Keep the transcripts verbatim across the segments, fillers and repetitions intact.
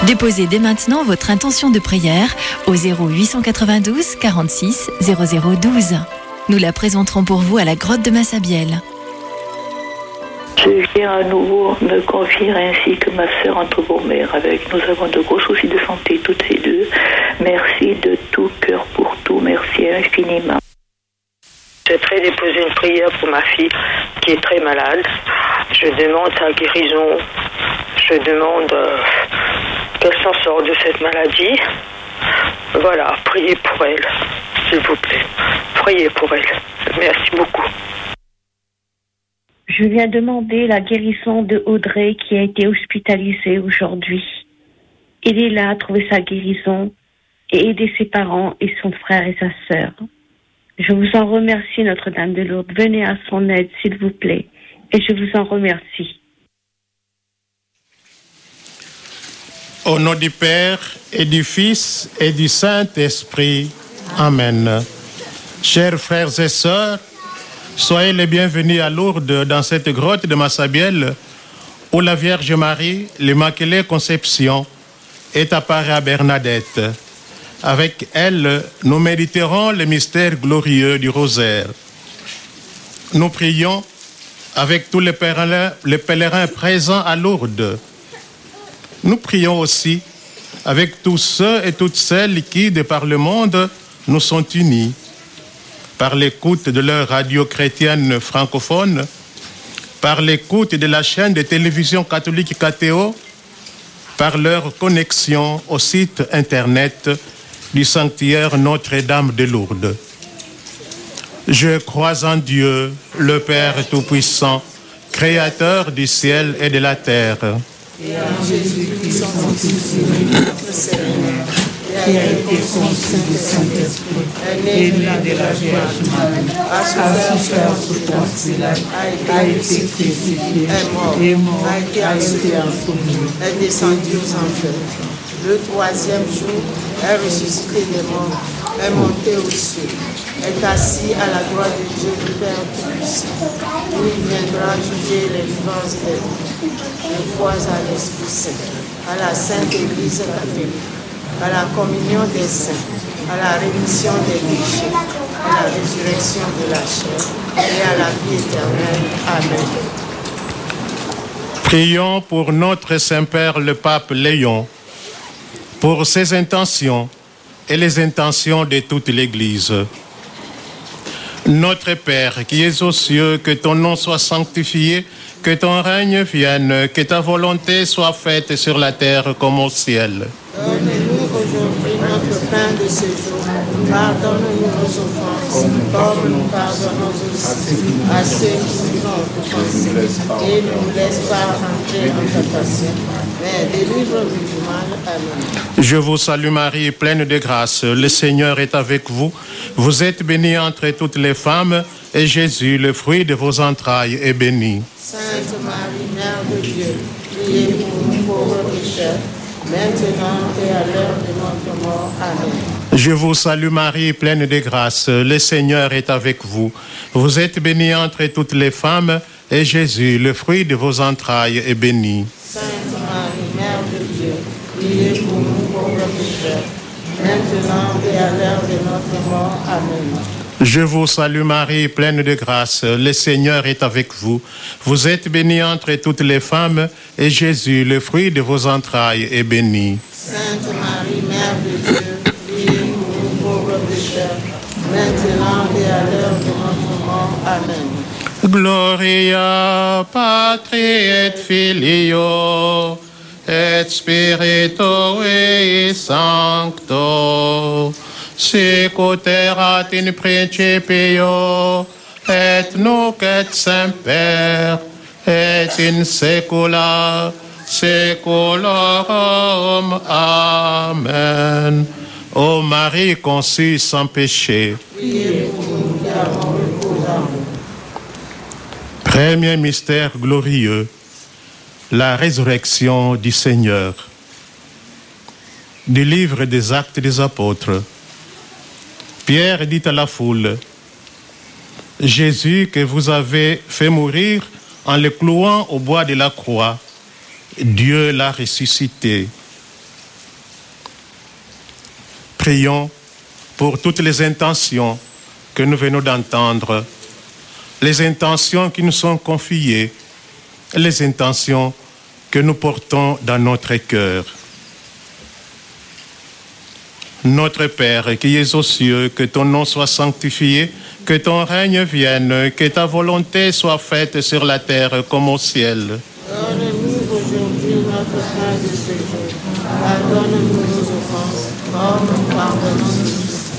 Déposez dès maintenant votre intention de prière au zéro huit cent quatre-vingt-douze quarante-six zéro zéro douze. Nous la présenterons pour vous à la grotte de Massabielle. Je viens à nouveau me confier ainsi que ma sœur entre vos mères avec. Nous avons de gros soucis de santé toutes ces deux. Merci de tout cœur pour tout. Merci infiniment. J'aimerais déposer une prière pour ma fille qui est très malade. Je demande sa guérison. Je demande euh, qu'elle s'en sorte de cette maladie. Voilà, priez pour elle, s'il vous plaît. Priez pour elle. Merci beaucoup. Je viens demander la guérison de Audrey qui a été hospitalisée aujourd'hui. Aidez-la à trouver sa guérison et aider ses parents et son frère et sa sœur. Je vous en remercie, Notre-Dame de Lourdes. Venez à son aide, s'il vous plaît. Et je vous en remercie. Au nom du Père et du Fils et du Saint-Esprit. Amen. Chers frères et sœurs, soyez les bienvenus à Lourdes dans cette grotte de Massabielle où la Vierge Marie, l'Immaculée Conception, est apparue à Bernadette. Avec elle, nous méditerons le mystère glorieux du rosaire. Nous prions avec tous les pèlerins, les pèlerins présents à Lourdes. Nous prions aussi avec tous ceux et toutes celles qui, de par le monde, nous sont unis par l'écoute de leur radio chrétienne francophone, par l'écoute de la chaîne de télévision catholique K T O, par leur connexion au site internet du sanctuaire Notre-Dame de Lourdes. Je crois en Dieu, le Père Tout-Puissant, Créateur du ciel et de la terre. Et en Jésus-Christ, son Fils, notre Seigneur, qui a été conçu du Saint-Esprit, est né de la Vierge Marie, a souffert sous Ponce Pilate, a été crucifié, est mort, est mort, a été enseveli, est descendu aux enfers. Le troisième jour, est ressuscité des morts, est monté aux cieux, est assis à la droite de Dieu, le Père Tout-Puissant, où il viendra juger les vivants et les morts. Je crois à l'Esprit Saint, à la Sainte Église catholique, à la communion des saints, à la rémission des péchés, à la résurrection de la chair et à la vie éternelle. Amen. Prions pour notre Saint-Père le Pape Léon, pour ses intentions et les intentions de toute l'Église. Notre Père qui es aux cieux, que ton nom soit sanctifié, que ton règne vienne, que ta volonté soit faite sur la terre comme au ciel. Donne-nous aujourd'hui notre pain de ce jour. Pardonne-nous nos offenses, comme nous pardonnons aussi à ceux qui nous ont offensés. Et ne nous laisse pas rentrer en tentation, mais délivre-nous du mal. Amen. Je vous salue Marie, pleine de grâce. Le Seigneur est avec vous. Vous êtes bénie entre toutes les femmes, et Jésus, le fruit de vos entrailles, est béni. Sainte Marie, Mère de Dieu, priez pour nous pauvres pécheurs, maintenant et à l'heure de notre mort. Amen. Je vous salue Marie, pleine de grâce. Le Seigneur est avec vous. Vous êtes bénie entre toutes les femmes, et Jésus, le fruit de vos entrailles, est béni. Sainte Marie, Mère de Dieu, priez pour nous pauvres pécheurs, maintenant et à l'heure de notre mort. Amen. Je vous salue Marie, pleine de grâce. Le Seigneur est avec vous. Vous êtes bénie entre toutes les femmes, et Jésus, le fruit de vos entrailles, est béni. Sainte Marie, Mère de Dieu, priez pour nous pauvres pécheurs, maintenant et à l'heure de notre mort. Amen. Gloria Patri et Filio et Spiritui Sancto, sicut erat in principio et nunc et semper et in saecula saeculorum. Amen. Ô Marie conçue sans péché. Premier mystère glorieux, la résurrection du Seigneur. Du livre des Actes des Apôtres. Pierre dit à la foule, « Jésus que vous avez fait mourir en le clouant au bois de la croix, Dieu l'a ressuscité. Prions pour toutes les intentions que nous venons d'entendre, les intentions qui nous sont confiées, les intentions que nous portons dans notre cœur. Notre Père qui es aux cieux, que ton nom soit sanctifié, que ton règne vienne, que ta volonté soit faite sur la terre comme au ciel. Donne-nous aujourd'hui notre pain de ce jour. Pardonne-nous nos offenses, comme nous pardonnons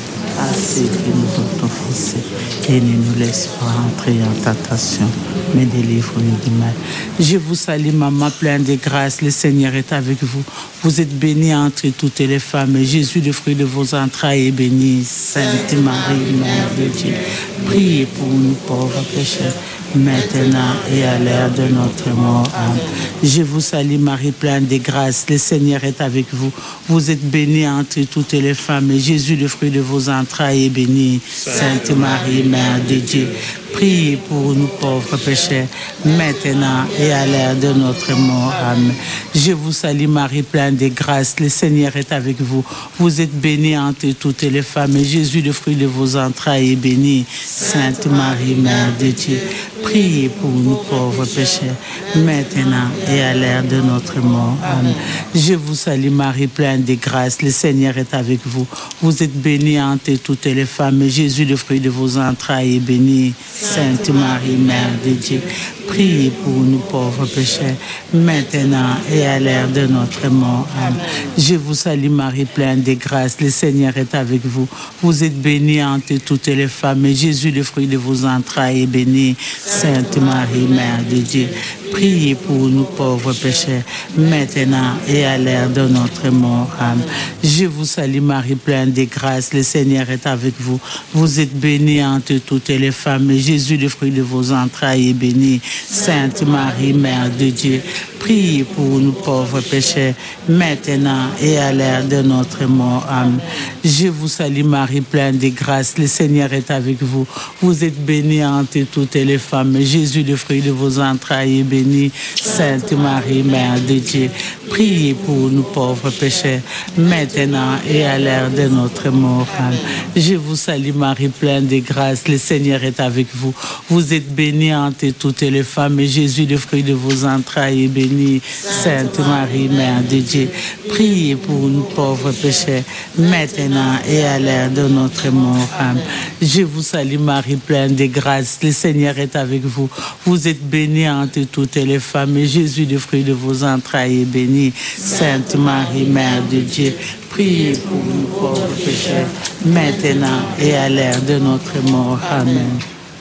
à ceux qui nous ont offensés. Et ne nous laisse pas entrer en tentation, mais délivre-nous du mal. Je vous salue, maman, pleine de grâce. Le Seigneur est avec vous. Vous êtes bénie entre toutes les femmes. Et Jésus, le fruit de vos entrailles, est béni. Sainte Marie, Mère de Dieu, priez pour nous pauvres pécheurs, maintenant et à l'heure de notre mort. Amen. Je vous salue, Marie, pleine de grâce. Le Seigneur est avec vous. Vous êtes bénie entre toutes les femmes. Et Jésus, le fruit de vos entrailles, est béni. Sainte Marie, Mère de Dieu, priez pour nous pauvres pécheurs, maintenant et à l'heure de notre mort. Amen. Je vous salue, Marie, pleine de grâce. Le Seigneur est avec vous. Vous êtes bénie entre toutes les femmes. Et Jésus, le fruit de vos entrailles, est béni. Sainte Marie, Mère de Dieu, priez pour nous pauvres pécheurs, maintenant et à l'heure de notre mort. Amen. Je vous salue, Marie, pleine de grâce. Le Seigneur est avec vous. Vous êtes bénie entre toutes les femmes. Et Jésus, le fruit de vos entrailles, est béni. Sainte Marie, Mère de Dieu, priez pour nous pauvres pécheurs, maintenant et à l'heure de notre mort. Amen. Je vous salue, Marie, pleine de grâce. Le Seigneur est avec vous. Vous êtes bénie entre toutes les femmes. Et Jésus, le fruit de vos entrailles, est béni. Sainte Marie, Mère de Dieu, priez pour nous pauvres pécheurs, maintenant et à l'heure de notre mort. Amen. Je vous salue, Marie, pleine de grâce. Le Seigneur est avec vous. Vous êtes bénie entre toutes les femmes. Et Jésus, le fruit de vos entrailles, est béni. Sainte Marie, Mère de Dieu, priez pour nous pauvres pécheurs, maintenant et à l'heure de notre mort. Amen. Je vous salue, Marie, pleine de grâce. Le Seigneur est avec vous. Vous êtes bénie entre toutes les femmes. Et Jésus, le fruit de vos entrailles, est béni. Sainte Marie, Mère de Dieu, priez pour nous pauvres pécheurs, maintenant et à l'heure de notre mort. Amen. Je vous salue, Marie, pleine de grâce. Le Seigneur est avec vous. Vous êtes bénie entre toutes les femmes. Et Jésus, le fruit de vos entrailles, est béni. Sainte Marie, Mère de Dieu, priez pour nous pauvres pécheurs, maintenant et à l'heure de notre mort. Amen. Je vous salue, Marie, pleine de grâce. Le Seigneur est avec vous. Vous êtes bénie entre toutes les femmes. Et Jésus, le fruit de vos entrailles, est béni. Sainte Marie, Mère de Dieu, priez pour nous pauvres pécheurs, maintenant et à l'heure de notre mort. Amen.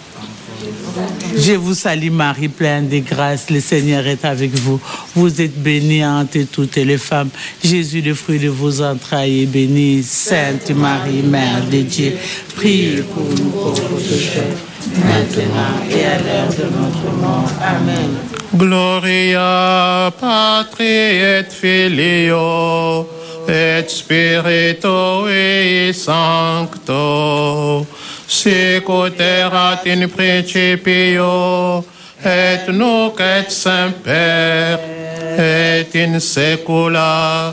Je vous salue, Marie, pleine de grâce. Le Seigneur est avec vous. Vous êtes bénie entre toutes les femmes. Jésus, le fruit de vos entrailles, est béni. Sainte Marie, Mère de Dieu, priez pour nous pauvres pécheurs, maintenant et à l'heure de notre mort. Amen. Gloria Patri et Filio et Spiritui Sancto, sicut erat in principio et nunc et semper et in saecula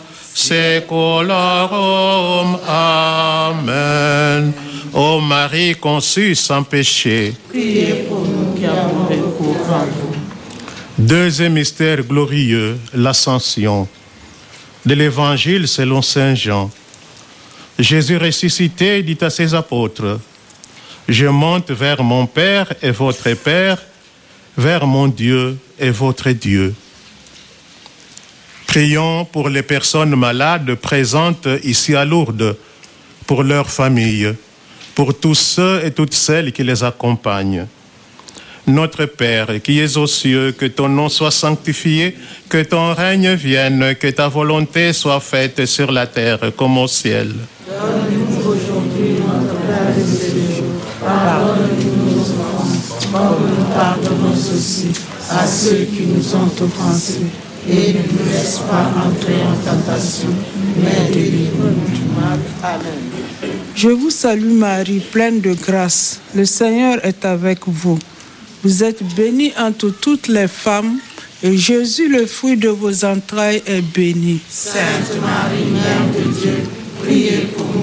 saeculorum. Amen. Ô Marie conçue sans péché, Priez pour nous qui avons recours à vous. Deuxième mystère glorieux, l'Ascension. De l'Évangile selon saint Jean. Jésus ressuscité dit à ses apôtres: je monte vers mon Père et votre Père, vers mon Dieu et votre Dieu. Prions pour les personnes malades présentes ici à Lourdes, pour leurs familles, pour tous ceux et toutes celles qui les accompagnent. Notre Père qui es aux cieux, que ton nom soit sanctifié, que ton règne vienne, que ta volonté soit faite sur la terre comme au ciel. Donne-nous aujourd'hui notre pain de ce jour. Pardonne-nous nos offenses, comme nous pardonnons aussi à ceux qui nous ont offensés. Et ne nous laisse pas entrer en tentation, mais délivre-nous du mal. Amen. Je vous salue Marie, pleine de grâce. Le Seigneur est avec vous. Vous êtes bénie entre toutes les femmes, et Jésus, le fruit de vos entrailles, est béni. Sainte Marie, Mère de Dieu, priez pour nous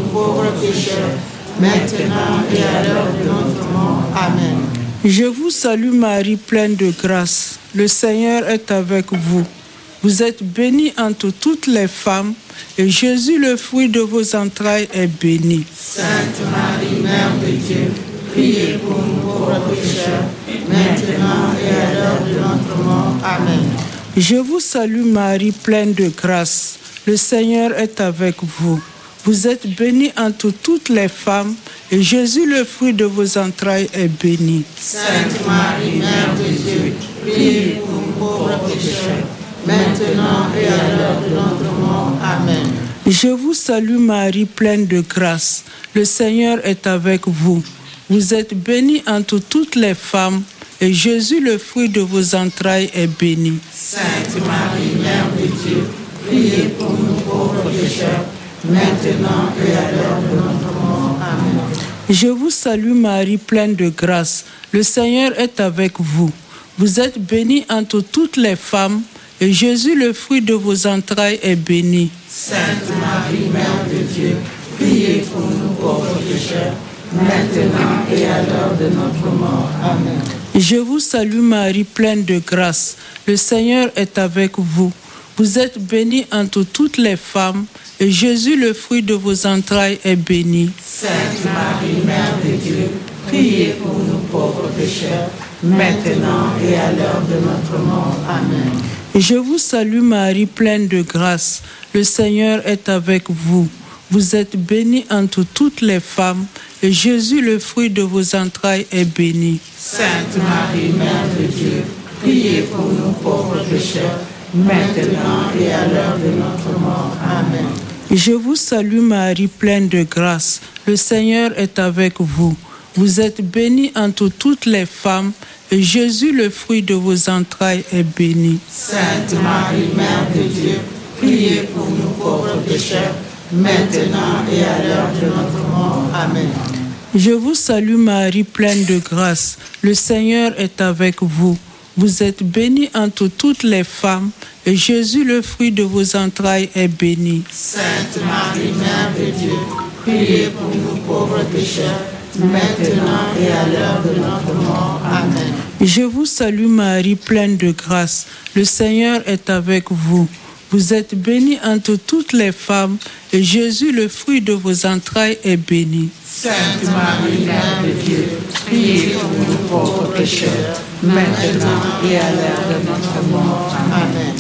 pauvres pécheurs, maintenant et à l'heure de notre mort. Amen. Je vous salue Marie, pleine de grâce. Le Seigneur est avec vous. Vous êtes bénie entre toutes les femmes, et Jésus, le fruit de vos entrailles, est béni. Sainte Marie, Mère de Dieu, priez pour nous pauvres pécheurs, maintenant et à l'heure de notre mort. Amen. Je vous salue Marie, pleine de grâce. Le Seigneur est avec vous. Vous êtes bénie entre toutes les femmes, et Jésus, le fruit de vos entrailles, est béni. Sainte Marie, Mère de Dieu, priez pour nous pauvres pécheurs, maintenant et à l'heure de notre mort. Amen. Je vous salue Marie, pleine de grâce. Le Seigneur est avec vous. Vous êtes bénie entre toutes les femmes, et Jésus, le fruit de vos entrailles, est béni. Sainte Marie, Mère de Dieu, priez pour nous pauvres pécheurs, maintenant et à l'heure de notre mort. Amen. Je vous salue Marie, pleine de grâce. Le Seigneur est avec vous. Vous êtes bénie entre toutes les femmes, et Jésus, le fruit de vos entrailles, est béni. Sainte Marie, Mère de Dieu, priez pour nous pauvres pécheurs, maintenant et à l'heure de notre mort. Amen. Je vous salue Marie, pleine de grâce. Le Seigneur est avec vous. Vous êtes bénie entre toutes les femmes, et Jésus, le fruit de vos entrailles, est béni. Sainte Marie, Mère de Dieu, priez pour nous pauvres pécheurs, maintenant et à l'heure de notre mort. Amen. Je vous salue Marie, pleine de grâce. Le Seigneur est avec vous. Vous êtes bénie entre toutes les femmes, et Jésus, le fruit de vos entrailles, est béni. Sainte Marie, Mère de Dieu, priez pour nous pauvres pécheurs, maintenant et à l'heure de notre mort. Amen. Je vous salue Marie, pleine de grâce. Le Seigneur est avec vous. Vous êtes bénie entre toutes les femmes, et Jésus, le fruit de vos entrailles, est béni. Sainte Marie, Mère de Dieu, priez pour nous pauvres pécheurs, maintenant et à l'heure de notre mort. Amen. Je vous salue Marie, pleine de grâce. Le Seigneur est avec vous. Vous êtes bénie entre toutes les femmes, et Jésus, le fruit de vos entrailles, est béni. Sainte Marie, Mère de Dieu, priez pour nous pauvres pécheurs, maintenant et à l'heure de notre mort. Amen. Je vous salue Marie, pleine de grâce. Le Seigneur est avec vous. Vous êtes bénie entre toutes les femmes, et Jésus, le fruit de vos entrailles, est béni. Sainte Marie, Mère de Dieu, priez pour nous pauvres pécheurs, maintenant et à l'heure de notre mort. Amen.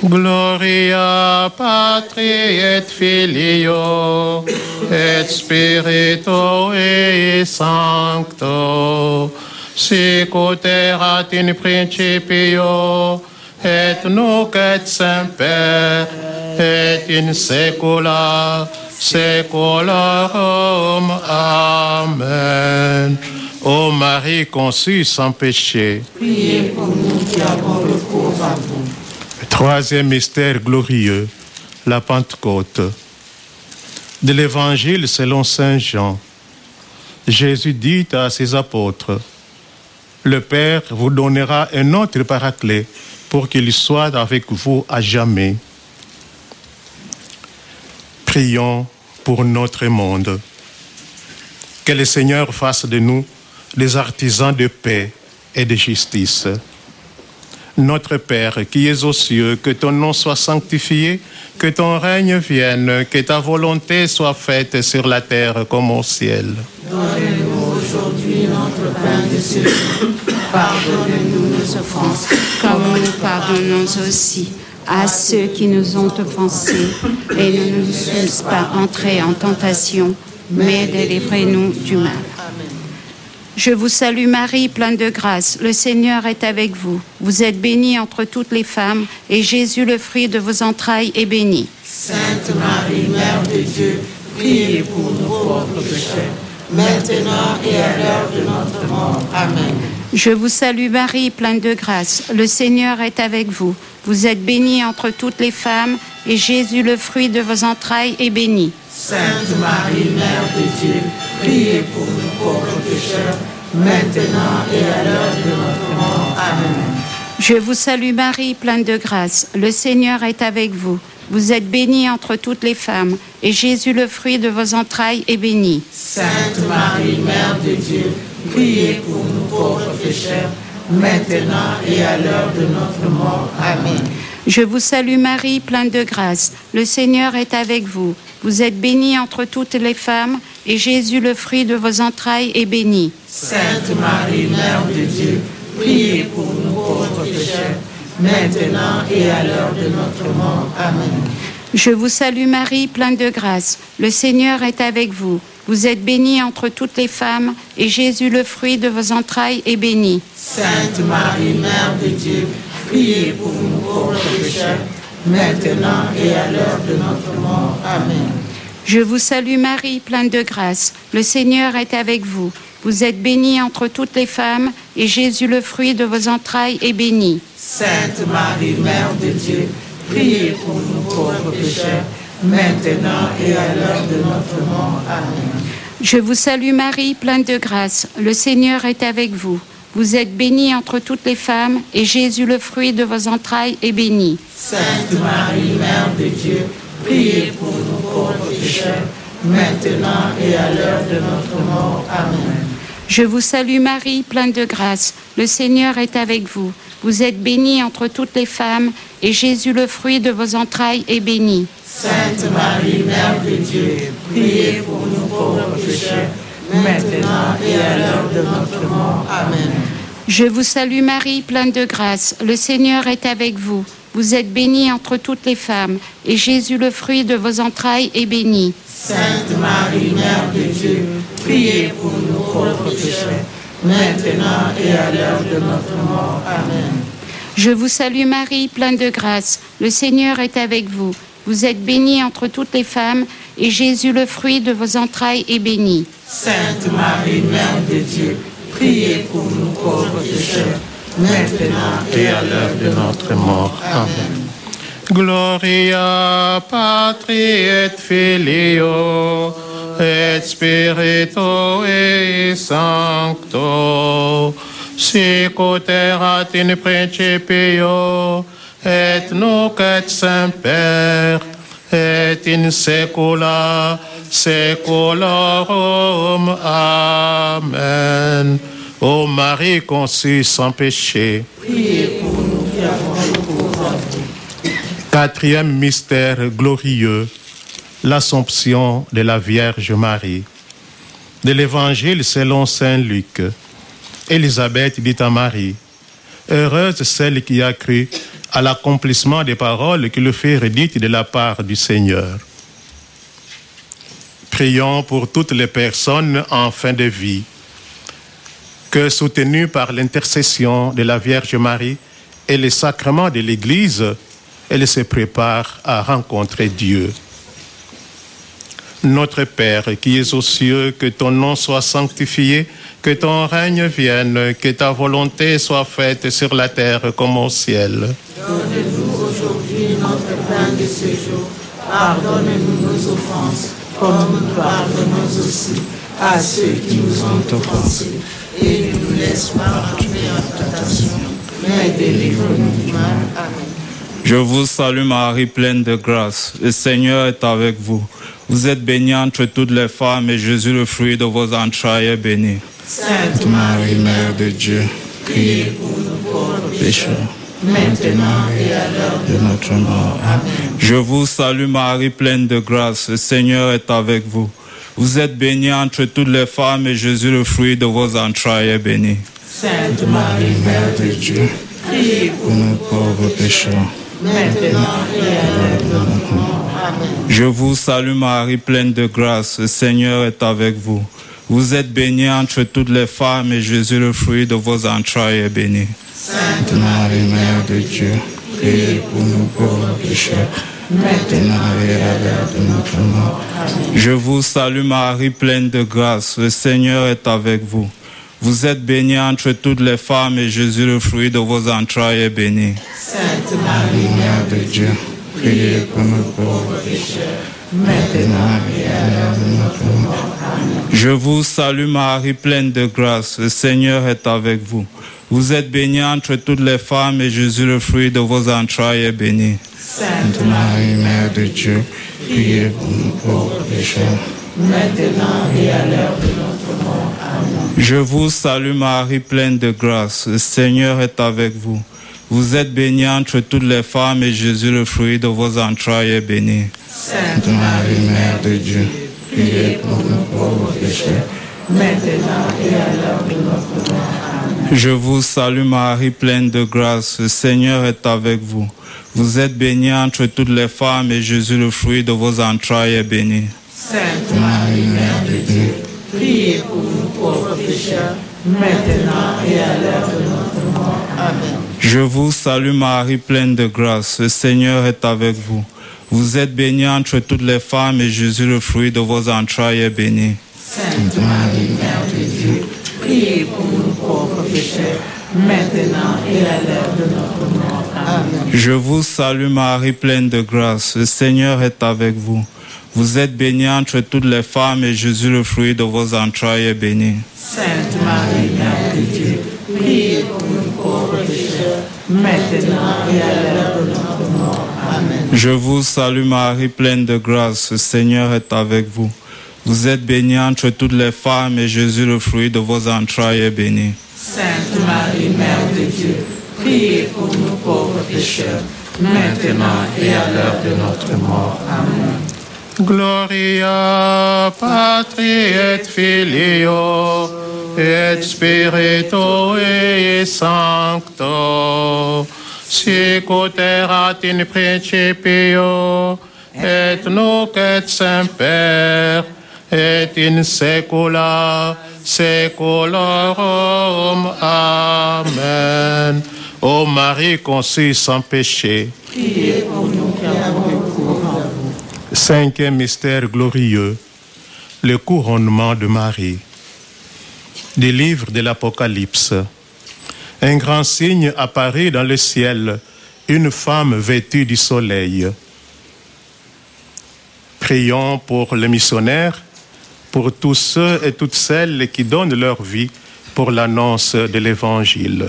Gloria Patri et Filio et Spiritui Sancto, sicut erat in principio et nunc et semper et in saecula saeculorum. Amen. Ô Marie conçue sans péché, Priez pour nous qui avons recours à vous. Troisième mystère glorieux, la Pentecôte. De l'Évangile selon saint Jean, Jésus dit à ses apôtres, « Le Père vous donnera un autre paraclet pour qu'il soit avec vous à jamais. » Prions pour notre monde. Que le Seigneur fasse de nous des artisans de paix et de justice. Notre Père qui es aux cieux, que ton nom soit sanctifié, que ton règne vienne, que ta volonté soit faite sur la terre comme au ciel. Donne-nous aujourd'hui notre pain de ce jour. Pardonne-nous nos offenses, comme nous pardonnons aussi à ceux qui nous ont offensés, et ne nous laisse pas entrer en tentation, mais délivrez-nous du mal. Je vous salue Marie, pleine de grâce. Le Seigneur est avec vous. Vous êtes bénie entre toutes les femmes, et Jésus, le fruit de vos entrailles, est béni. Sainte Marie, Mère de Dieu, priez pour nous pauvres pécheurs, maintenant et à l'heure de notre mort. Amen. Je vous salue Marie, pleine de grâce. Le Seigneur est avec vous. Vous êtes bénie entre toutes les femmes, et Jésus, le fruit de vos entrailles, est béni. Sainte Marie, Mère de Dieu, priez pour nous pauvres pécheurs, maintenant et à l'heure de notre mort. Amen. Je vous salue Marie, pleine de grâce. Le Seigneur est avec vous. Vous êtes bénie entre toutes les femmes, et Jésus, le fruit de vos entrailles, est béni. Sainte Marie, Mère de Dieu, priez pour nous pauvres pécheurs, maintenant et à l'heure de notre mort. Amen. Je vous salue Marie, pleine de grâce. Le Seigneur est avec vous. Vous êtes bénie entre toutes les femmes, et Jésus, le fruit de vos entrailles, est béni. Sainte Marie, Mère de Dieu, priez pour nous pauvres pécheurs, maintenant et à l'heure de notre mort. Amen. Je vous salue Marie, pleine de grâce. Le Seigneur est avec vous. Vous êtes bénie entre toutes les femmes, et Jésus, le fruit de vos entrailles, est béni. Sainte Marie, Mère de Dieu, priez pour nous pauvres pécheurs, maintenant et à l'heure de notre mort. Amen. Je vous salue Marie, pleine de grâce. Le Seigneur est avec vous. Vous êtes bénie entre toutes les femmes, et Jésus, le fruit de vos entrailles, est béni. Sainte Marie, Mère de Dieu, priez pour nous pauvres pécheurs, maintenant et à l'heure de notre mort. Amen. Je vous salue Marie, pleine de grâce. Le Seigneur est avec vous. Vous êtes bénie entre toutes les femmes, et Jésus, le fruit de vos entrailles, est béni. Sainte Marie, Mère de Dieu, priez pour nous pauvres pécheurs, maintenant et à l'heure de notre mort. Amen. Je vous salue Marie, pleine de grâce. Le Seigneur est avec vous. Vous êtes bénie entre toutes les femmes, et Jésus, le fruit de vos entrailles, est béni. Sainte Marie, Mère de Dieu, priez pour nous pauvres pécheurs, maintenant et à l'heure de notre mort. Amen. Je vous salue Marie, pleine de grâce. Le Seigneur est avec vous. Vous êtes bénie entre toutes les femmes, et Jésus, le fruit de vos entrailles, est béni. Sainte Marie, Mère de Dieu, priez pour nous pauvres pécheurs, maintenant et à l'heure de notre mort. Amen. Je vous salue Marie, pleine de grâce. Le Seigneur est avec vous. Vous êtes bénie entre toutes les femmes, et Jésus, le fruit de vos entrailles, est béni. Sainte Marie, Mère de Dieu, priez pour nous pauvres pécheurs, maintenant et à l'heure de notre mort. Amen. Gloria Patri et Filio et Spiritui Sancto, sic ut erat in principio et nunc et semper et in saecula saeculorum. Amen. Ô Marie conçue sans péché, priez pour nous qui avons recours à vous. Quatrième mystère glorieux, l'Assomption de la Vierge Marie. De l'Évangile selon saint Luc. Élisabeth dit à Marie, heureuse celle qui a cru à l'accomplissement des paroles qui lui furent dites de la part du Seigneur. Prions pour toutes les personnes en fin de vie, que soutenues par l'intercession de la Vierge Marie et les sacrements de l'Église, elles se préparent à rencontrer Dieu. Notre Père qui es aux cieux, que ton nom soit sanctifié, que ton règne vienne, que ta volonté soit faite sur la terre comme au ciel. Donne-nous aujourd'hui notre pain de ce jour. Pardonne-nous nos offenses, comme nous pardonnons aussi à ceux qui nous ont offensés. Et ne nous laisse pas entrer en tentation, mais délivre-nous du mal. Amen. Je vous salue Marie, pleine de grâce. Le Seigneur est avec vous. Vous êtes bénie entre toutes les femmes, et Jésus, le fruit de vos entrailles, est béni. Sainte Marie, Mère de Dieu, priez pour nous pauvres pécheurs, maintenant et à l'heure de notre mort. Amen. Je vous salue Marie, pleine de grâce. Le Seigneur est avec vous. Vous êtes bénie entre toutes les femmes, et Jésus, le fruit de vos entrailles, est béni. Sainte Marie, Mère de Dieu, priez pour nous pauvres pécheurs, maintenant et à l'heure de notre mort. Amen. Je vous salue Marie, pleine de grâce. Le Seigneur est avec vous. Vous êtes bénie entre toutes les femmes, et Jésus, le fruit de vos entrailles, est béni. Sainte Marie, Mère de Dieu, priez pour nous pauvres pécheurs, maintenant et à l'heure de notre mort. Amen. Je vous salue Marie, pleine de grâce. Le Seigneur est avec vous. Vous êtes bénie entre toutes les femmes, et Jésus, le fruit de vos entrailles, est béni. Sainte Marie, Mère de Dieu, priez pour nous pauvres pécheurs, maintenant et à l'heure de notre mort. Amen. Je vous salue Marie, pleine de grâce, le Seigneur est avec vous. Vous êtes bénie entre toutes les femmes et Jésus, le fruit de vos entrailles, est béni. Sainte Marie, Mère de Dieu, priez pour nous pauvres pécheurs, maintenant et à l'heure de notre mort. Amen. Je vous salue Marie, pleine de grâce, le Seigneur est avec vous. Vous êtes bénie entre toutes les femmes et Jésus, le fruit de vos entrailles, est béni. Sainte Marie, Mère de Dieu, priez pour nous pauvres pécheurs, maintenant et à l'heure de notre mort. Amen. Je vous salue Marie, pleine de grâce, le Seigneur est avec vous. Vous êtes bénie entre toutes les femmes et Jésus, le fruit de vos entrailles, est béni. Sainte Marie, Mère de Dieu, priez pour nous pauvres pécheurs, maintenant et à l'heure de notre mort. Amen. Je vous salue Marie, pleine de grâce, le Seigneur est avec vous. Vous êtes bénie entre toutes les femmes et Jésus, le fruit de vos entrailles, est béni. Sainte Marie, Mère de Dieu, priez pour nous pauvres pécheurs, maintenant et à l'heure de notre mort. Amen. Je vous salue Marie, pleine de grâce, le Seigneur est avec vous. Vous êtes bénie entre toutes les femmes et Jésus, le fruit de vos entrailles, est béni. Sainte Marie, Mère de Dieu, priez pour nous pauvres pécheurs, maintenant et à l'heure de notre mort. Amen. Je vous salue Marie, pleine de grâce, le Seigneur est avec vous. Vous êtes bénie entre toutes les femmes et Jésus, le fruit de vos entrailles, est béni. Sainte Marie, Mère de Dieu, priez pour nous pauvres pécheurs, maintenant et à l'heure de notre mort. Amen. Gloria Patri et Filio et Spiritui Sancto, sicut erat in principio et nunc et semper et in saecula saeculorum. Amen. Ô Marie conçue sans péché, priez pour nous qui avons recours en vous. Cinquième mystère glorieux, le couronnement de Marie. Des livres de l'Apocalypse. Un grand signe apparaît dans le ciel, une femme vêtue du soleil. Prions pour les missionnaires, pour tous ceux et toutes celles qui donnent leur vie pour l'annonce de l'Évangile.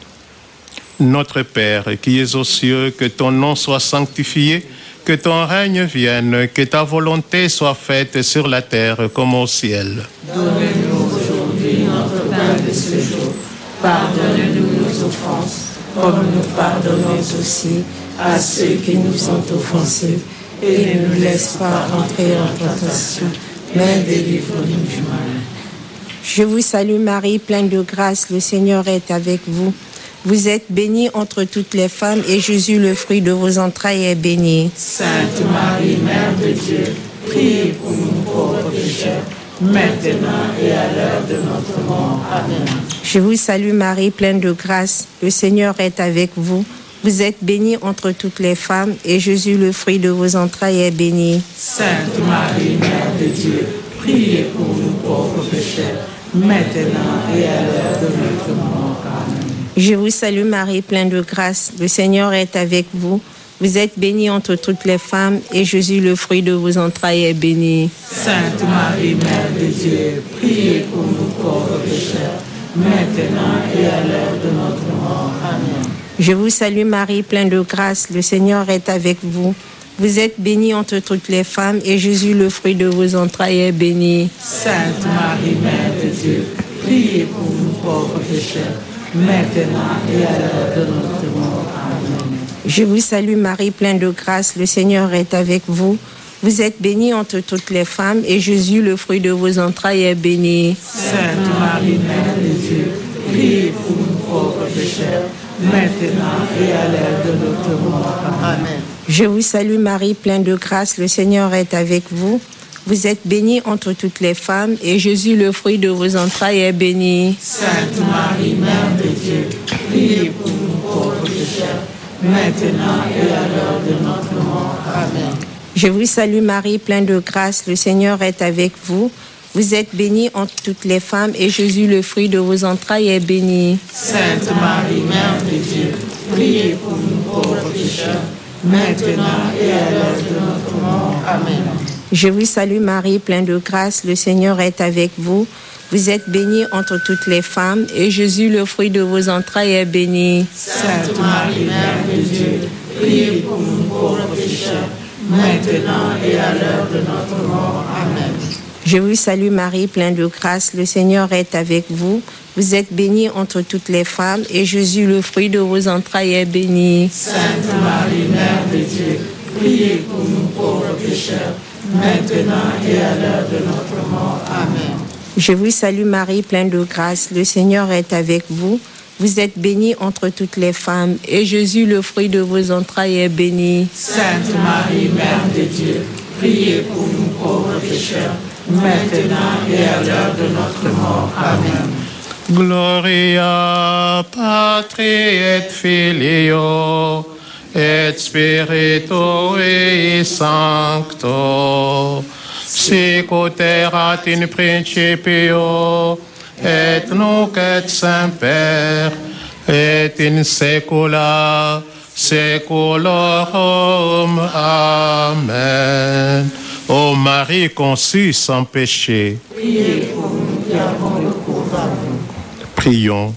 Notre Père, qui es aux cieux, que ton nom soit sanctifié, que ton règne vienne, que ta volonté soit faite sur la terre comme au ciel. Donne-nous aujourd'hui notre pain de ce jour. Pardonne-nous nos offenses, comme nous pardonnons aussi à ceux qui nous ont offensés. Et ne nous laisse pas entrer en tentation, mais délivre-nous du mal. Je vous salue Marie, pleine de grâce, le Seigneur est avec vous. Vous êtes bénie entre toutes les femmes et Jésus, le fruit de vos entrailles, est béni. Sainte Marie, Mère de Dieu, priez pour nous pauvres pécheurs, maintenant et à l'heure de notre mort. Amen. Je vous salue Marie, pleine de grâce, le Seigneur est avec vous. Vous êtes bénie entre toutes les femmes et Jésus, le fruit de vos entrailles, est béni. Sainte Marie, Mère de Dieu, priez pour nous pauvres pécheurs, maintenant et à l'heure de notre mort. Amen. Je vous salue Marie, pleine de grâce, le Seigneur est avec vous. Vous êtes bénie entre toutes les femmes et Jésus, le fruit de vos entrailles, est béni. Sainte Marie, Mère de Dieu, priez pour nous pauvres pécheurs, maintenant et à l'heure de notre mort. Amen. Je vous salue Marie, pleine de grâce, le Seigneur est avec vous. Vous êtes bénie entre toutes les femmes et Jésus, le fruit de vos entrailles, est béni. Sainte Marie, Mère de Dieu, priez pour nous pauvres pécheurs, maintenant et à l'heure de notre mort. Amen. Je vous salue Marie, pleine de grâce, le Seigneur est avec vous. Vous êtes bénie entre toutes les femmes et Jésus, le fruit de vos entrailles, est béni. Sainte Marie, Mère de Dieu, priez pour nous pauvres pécheurs, maintenant et à l'heure de notre mort. Amen. Je vous salue Marie, pleine de grâce, le Seigneur est avec vous. Vous êtes bénie entre toutes les femmes et Jésus, le fruit de vos entrailles, est béni. Sainte Marie, Mère de Dieu, priez pour nous pauvres pécheurs, maintenant et à l'heure de notre mort. Amen. Je vous salue Marie, pleine de grâce, le Seigneur est avec vous. Vous êtes bénie entre toutes les femmes et Jésus, le fruit de vos entrailles, est béni. Sainte Marie, Mère de Dieu, priez pour nous pauvres pécheurs, maintenant et à l'heure de notre mort. Amen. Je vous salue Marie, pleine de grâce, le Seigneur est avec vous. Vous êtes bénie entre toutes les femmes, et Jésus, le fruit de vos entrailles, est béni. Sainte Marie, Mère de Dieu, priez pour nous pauvres pécheurs, maintenant et à l'heure de notre mort. Amen. Je vous salue Marie, pleine de grâce, le Seigneur est avec vous. Vous êtes bénie entre toutes les femmes, et Jésus, le fruit de vos entrailles, est béni. Sainte Marie, Mère de Dieu, priez pour nous pauvres pécheurs, maintenant et à l'heure de notre mort. Amen. Je vous salue Marie, pleine de grâce, le Seigneur est avec vous. Vous êtes bénie entre toutes les femmes, et Jésus, le fruit de vos entrailles, est béni. Sainte Marie, Mère de Dieu, priez pour nous pauvres pécheurs, maintenant et à l'heure de notre mort. Amen. Gloria Patri et Filio et Spiritui Sancto, sic ut erat in principio et nunc et semper et in saecula saeculorum. Amen. Ô Marie conçue sans péché, priez pour nous qui avons recours à vous. Prions.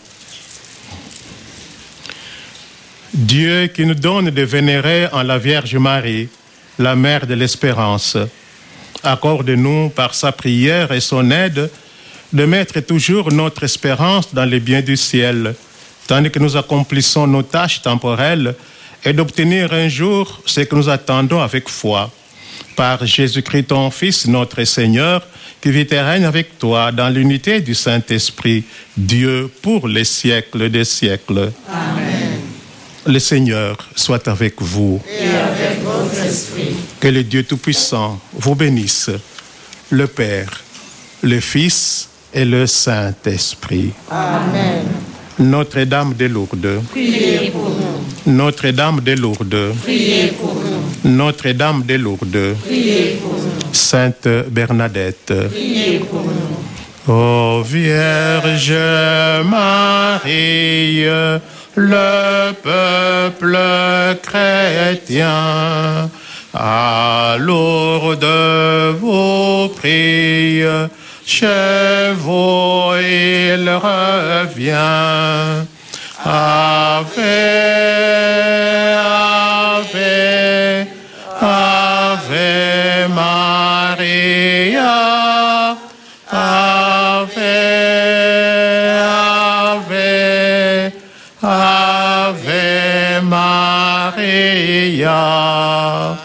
Dieu qui nous donne de vénérer en la Vierge Marie, la Mère de l'Espérance, accorde-nous par sa prière et son aide de mettre toujours notre espérance dans les biens du ciel, tandis que nous accomplissons nos tâches temporelles, et d'obtenir un jour ce que nous attendons avec foi. Par Jésus-Christ, ton Fils, notre Seigneur, qui vit et règne avec toi dans l'unité du Saint-Esprit, Dieu pour les siècles des siècles. Amen. Le Seigneur soit avec vous. Et avec votre esprit. Que le Dieu Tout-Puissant vous bénisse, le Père, le Fils et le Saint-Esprit. Amen. Notre-Dame des Lourdes, priez pour nous. Notre-Dame des Lourdes, priez pour nous. Notre-Dame des Lourdes, priez pour nous. Sainte Bernadette, priez pour nous. Ô Vierge Marie, le peuple chrétien, à Lourdes vous prie, chez vous il revient. Ave, Ave, Ave Maria, Ave, Ave, Ave Maria.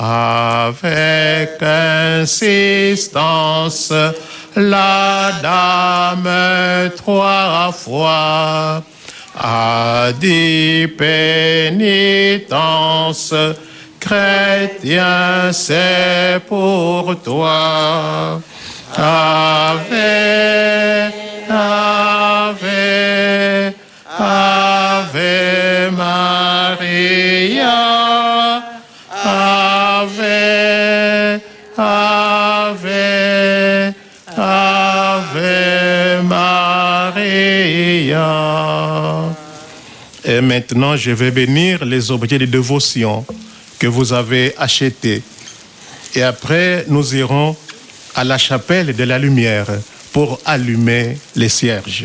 Avec insistance, la dame trois fois a dit pénitence, chrétien, c'est pour toi. Ave, Ave, Ave Maria, Ave, Ave, Ave Maria. Et maintenant, je vais bénir les objets de dévotion que vous avez achetés. Et après, nous irons à la chapelle de la lumière pour allumer les cierges.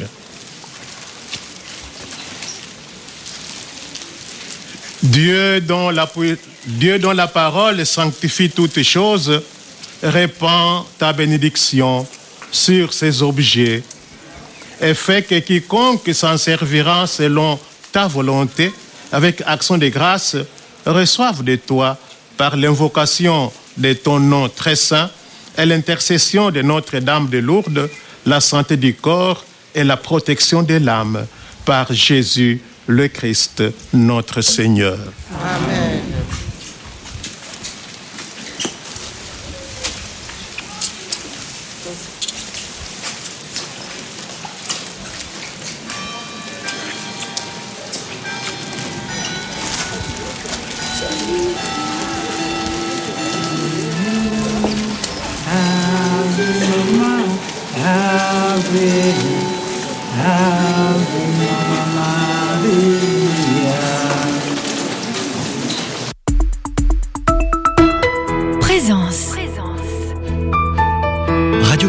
Dieu dont la, Dieu dont la parole sanctifie toutes choses, répand ta bénédiction sur ces objets et fait que quiconque s'en servira selon ta volonté, avec action de grâce, reçoive de toi, par l'invocation de ton nom très saint et l'intercession de Notre-Dame de Lourdes, la santé du corps et la protection de l'âme, par Jésus le Christ, notre Seigneur. Amen.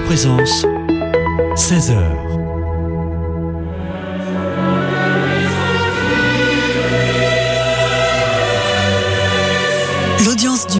présence, seize heures. L'audience du